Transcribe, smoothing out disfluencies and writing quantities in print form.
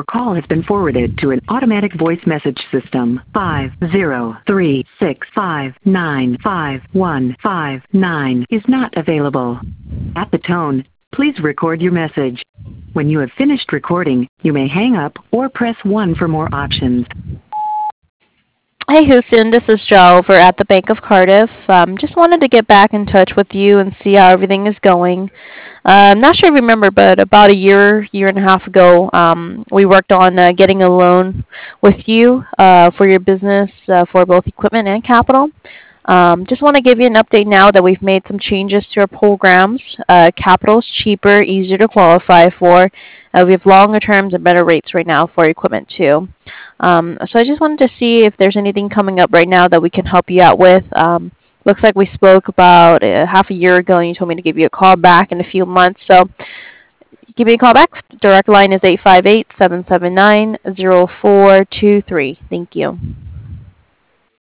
Your call has been forwarded to an automatic voice message system. 50365955159 is not available. At the tone, please record your message. When you have finished recording, you may hang up or press 1 for more options. Hey, Houston, this is Joe over at the Bank of Cardiff. Just wanted to get back in touch with you and see how everything is going. I'm not sure if you remember, but about a year and a half ago, we worked on getting a loan with you for your business for both equipment and capital. Just want to give you an update now that we've made some changes to our programs. Capital is cheaper, easier to qualify for. We have longer terms and better rates right now for equipment too. So I just wanted to see if there's anything coming up right now that we can help you out with. Looks like we spoke about half a year ago, and you told me to give you a call back in a few months. So give me a call back. Direct line is 858-779-0423. Thank you.